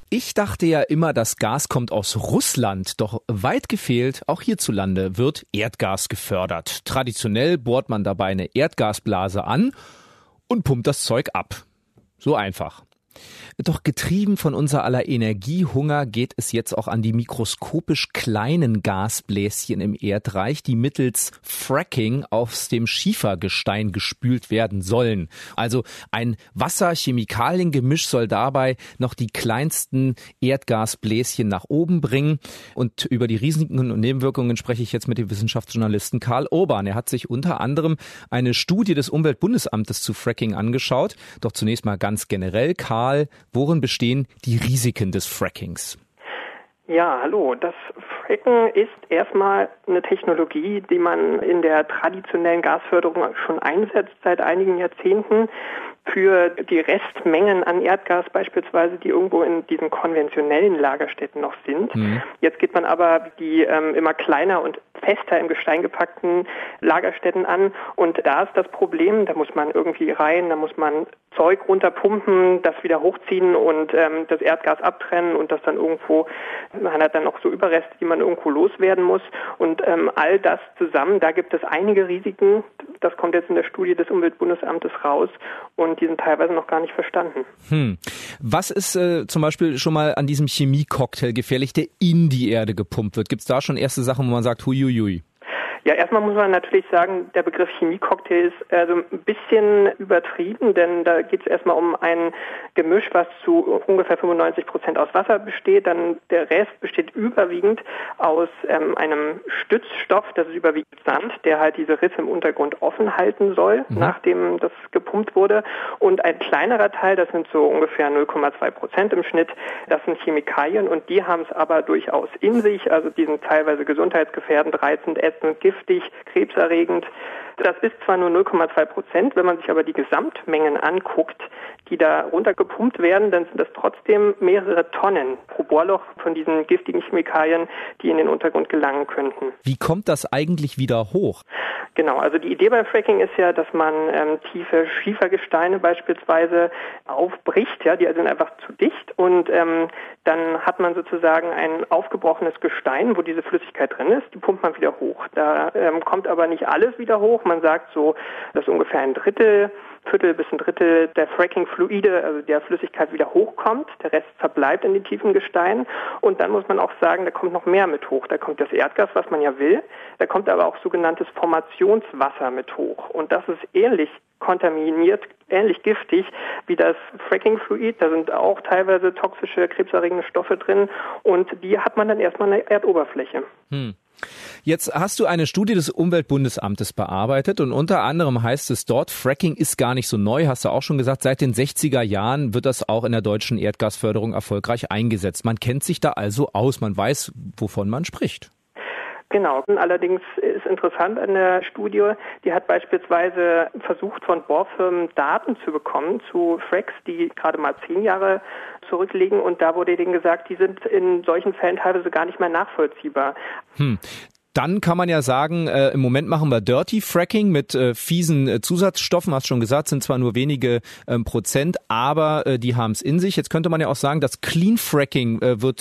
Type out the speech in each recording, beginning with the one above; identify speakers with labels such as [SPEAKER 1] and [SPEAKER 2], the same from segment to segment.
[SPEAKER 1] Ich dachte ja immer, das Gas kommt aus Russland, doch weit gefehlt, auch hierzulande wird Erdgas gefördert. Traditionell bohrt man dabei eine Erdgasblase an und pumpt das Zeug ab. So einfach. Doch getrieben von unser aller Energiehunger geht es jetzt auch an die mikroskopisch kleinen Gasbläschen im Erdreich, die mittels Fracking aus dem Schiefergestein gespült werden sollen. Also ein Wasser-Chemikalien-Gemisch soll dabei noch die kleinsten Erdgasbläschen nach oben bringen. Und über die Risiken und Nebenwirkungen spreche ich jetzt mit dem Wissenschaftsjournalisten Karl Urban. Er hat sich unter anderem eine Studie des Umweltbundesamtes zu Fracking angeschaut. Doch zunächst mal ganz generell, Karl, worin bestehen die Risiken des Frackings?
[SPEAKER 2] Ja, hallo. Das Fracken ist erstmal eine Technologie, die man in der traditionellen Gasförderung schon einsetzt seit einigen Jahrzehnten für die Restmengen an Erdgas beispielsweise, die irgendwo in diesen konventionellen Lagerstätten noch sind. Jetzt geht man aber die immer kleiner und fester im Gestein gepackten Lagerstätten an und da ist das Problem, da muss man irgendwie rein, da muss man Zeug runterpumpen, das wieder hochziehen und das Erdgas abtrennen und das dann irgendwo, man hat dann noch so Überreste, die man irgendwo loswerden muss und all das zusammen, da gibt es einige Risiken, das kommt jetzt in der Studie des Umweltbundesamtes raus und die sind teilweise noch gar nicht verstanden.
[SPEAKER 1] Was ist zum Beispiel schon mal an diesem Chemiecocktail gefährlich, der in die Erde gepumpt wird? Gibt es da schon erste Sachen, wo man sagt, huiuiui?
[SPEAKER 2] Ja, erstmal muss man natürlich sagen, der Begriff Chemiecocktail ist also ein bisschen übertrieben, denn da geht es erstmal um ein Gemisch, was zu ungefähr 95% aus Wasser besteht. Dann der Rest besteht überwiegend aus einem Stützstoff, das ist überwiegend Sand, der halt diese Risse im Untergrund offen halten soll, nachdem das gepumpt wurde. Und ein kleinerer Teil, das sind so ungefähr 0,2% im Schnitt, das sind Chemikalien und die haben es aber durchaus in sich. Also die sind teilweise gesundheitsgefährdend, reizend, ätzend, giftig, krebserregend. Das ist zwar nur 0,2%, wenn man sich aber die Gesamtmengen anguckt, die da runtergepumpt werden, dann sind das trotzdem mehrere Tonnen pro Bohrloch von diesen giftigen Chemikalien, die in den Untergrund gelangen könnten.
[SPEAKER 1] Wie kommt das eigentlich wieder hoch?
[SPEAKER 2] Genau, also die Idee beim Fracking ist ja, dass man tiefe Schiefergesteine beispielsweise aufbricht, ja, die sind einfach zu dicht und dann hat man sozusagen ein aufgebrochenes Gestein, wo diese Flüssigkeit drin ist, die pumpt man wieder hoch. Da kommt aber nicht alles wieder hoch, man sagt so, dass ungefähr Viertel bis ein Drittel der Fracking-Fluide, also der Flüssigkeit wieder hochkommt, der Rest verbleibt in den tiefen Gesteinen und dann muss man auch sagen, da kommt noch mehr mit hoch. Da kommt das Erdgas, was man ja will, da kommt aber auch sogenanntes Formationswasser mit hoch und das ist ähnlich kontaminiert, ähnlich giftig wie das Fracking-Fluid, da sind auch teilweise toxische, krebserregende Stoffe drin und die hat man dann erstmal an der Erdoberfläche.
[SPEAKER 1] Jetzt hast du eine Studie des Umweltbundesamtes bearbeitet und unter anderem heißt es dort, Fracking ist gar nicht so neu, hast du auch schon gesagt, seit den 60er Jahren wird das auch in der deutschen Erdgasförderung erfolgreich eingesetzt. Man kennt sich da also aus, man weiß, wovon man spricht.
[SPEAKER 2] Genau. Allerdings ist interessant an der Studie, die hat beispielsweise versucht, von Bohrfirmen Daten zu bekommen zu Fracks, die gerade mal 10 Jahre zurückliegen. Und da wurde denen gesagt, die sind in solchen Fällen teilweise gar nicht mehr nachvollziehbar.
[SPEAKER 1] Dann kann man ja sagen, im Moment machen wir Dirty Fracking mit fiesen Zusatzstoffen, hast schon gesagt, sind zwar nur wenige Prozent, aber die haben es in sich. Jetzt könnte man ja auch sagen, das Clean Fracking wird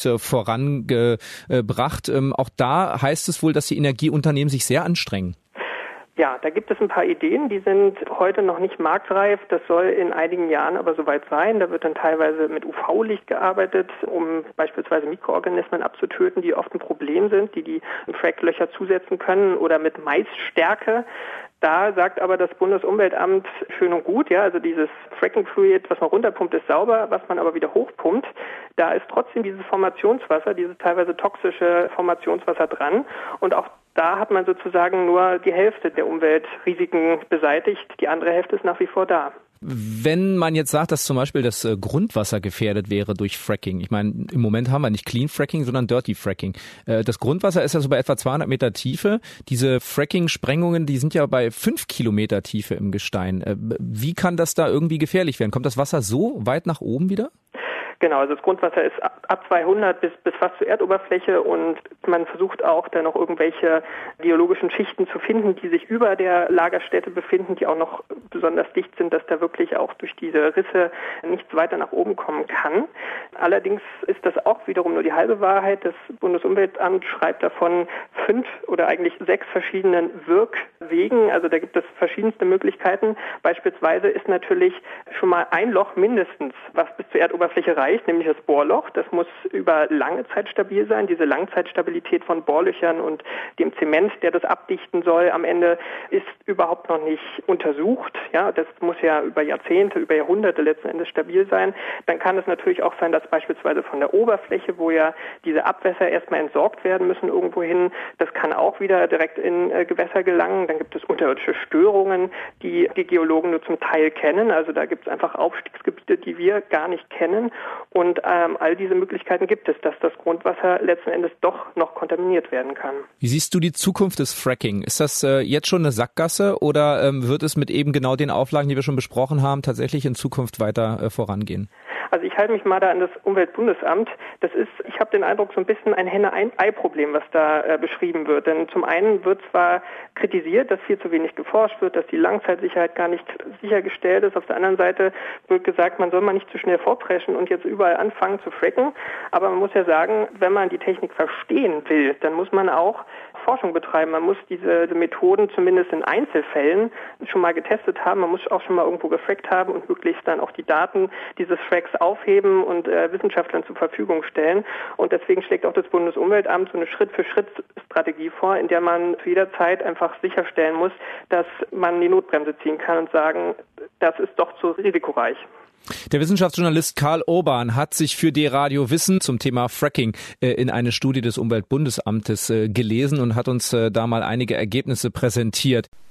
[SPEAKER 1] vorangebracht. Auch da heißt es wohl, dass die Energieunternehmen sich sehr anstrengen.
[SPEAKER 2] Ja, da gibt es ein paar Ideen, die sind heute noch nicht marktreif. Das soll in einigen Jahren aber soweit sein. Da wird dann teilweise mit UV-Licht gearbeitet, um beispielsweise Mikroorganismen abzutöten, die oft ein Problem sind, die Fracklöcher zusetzen können, oder mit Maisstärke. Da sagt aber das Bundesumweltamt schön und gut, ja, also dieses Fracking-Fluid, was man runterpumpt, ist sauber, was man aber wieder hochpumpt, da ist trotzdem dieses Formationswasser, dieses teilweise toxische Formationswasser dran und auch da hat man sozusagen nur die Hälfte der Umweltrisiken beseitigt, die andere Hälfte ist nach wie vor da.
[SPEAKER 1] Wenn man jetzt sagt, dass zum Beispiel das Grundwasser gefährdet wäre durch Fracking, ich meine, im Moment haben wir nicht Clean Fracking, sondern Dirty Fracking. Das Grundwasser ist ja so bei etwa 200 Meter Tiefe. Diese Fracking-Sprengungen, die sind ja bei 5 Kilometer Tiefe im Gestein. Wie kann das da irgendwie gefährlich werden? Kommt das Wasser so weit nach oben wieder?
[SPEAKER 2] Genau, also das Grundwasser ist ab 200 bis fast zur Erdoberfläche und man versucht auch da noch irgendwelche geologischen Schichten zu finden, die sich über der Lagerstätte befinden, die auch noch besonders dicht sind, dass da wirklich auch durch diese Risse nichts weiter nach oben kommen kann. Allerdings ist das auch wiederum nur die halbe Wahrheit. Das Bundesumweltamt schreibt davon 5 oder eigentlich 6 verschiedenen Wirkwegen. Also da gibt es verschiedenste Möglichkeiten. Beispielsweise ist natürlich schon mal ein Loch mindestens, was bis zur Erdoberfläche reicht, nämlich das Bohrloch. Das muss über lange Zeit stabil sein. Diese Langzeitstabilität von Bohrlöchern und dem Zement, der das abdichten soll, am Ende ist überhaupt noch nicht untersucht. Ja, das muss ja über Jahrzehnte, über Jahrhunderte letzten Endes stabil sein. Dann kann es natürlich auch sein, dass beispielsweise von der Oberfläche, wo ja diese Abwässer erstmal entsorgt werden müssen irgendwohin, das kann auch wieder direkt in Gewässer gelangen. Dann gibt es unterirdische Störungen, die Geologen nur zum Teil kennen. Also da gibt es einfach Aufstiegsgebiete, die wir gar nicht kennen. Und all diese Möglichkeiten gibt es, dass das Grundwasser letzten Endes doch noch kontaminiert werden kann.
[SPEAKER 1] Wie siehst du die Zukunft des Fracking? Ist das jetzt schon eine Sackgasse oder wird es mit eben genau den Auflagen, die wir schon besprochen haben, tatsächlich in Zukunft weiter vorangehen?
[SPEAKER 2] Also ich halte mich mal da an das Umweltbundesamt. Ich habe den Eindruck, so ein bisschen ein Henne-Ei-Problem, was da beschrieben wird. Denn zum einen wird zwar kritisiert, dass viel zu wenig geforscht wird, dass die Langzeitsicherheit gar nicht sichergestellt ist. Auf der anderen Seite wird gesagt, man soll mal nicht zu schnell vorpreschen und jetzt überall anfangen zu fracken. Aber man muss ja sagen, wenn man die Technik verstehen will, dann muss man auch Forschung betreiben. Man muss diese Methoden zumindest in Einzelfällen schon mal getestet haben. Man muss auch schon mal irgendwo gefrackt haben und möglichst dann auch die Daten dieses Fracks aufheben und Wissenschaftlern zur Verfügung stellen. Und deswegen schlägt auch das Bundesumweltamt so eine Schritt-für-Schritt-Strategie vor, in der man zu jeder Zeit einfach sicherstellen muss, dass man die Notbremse ziehen kann und sagen, das ist doch zu risikoreich.
[SPEAKER 1] Der Wissenschaftsjournalist Karl Urban hat sich für D-Radio Wissen zum Thema Fracking in eine Studie des Umweltbundesamtes gelesen und hat uns da mal einige Ergebnisse präsentiert.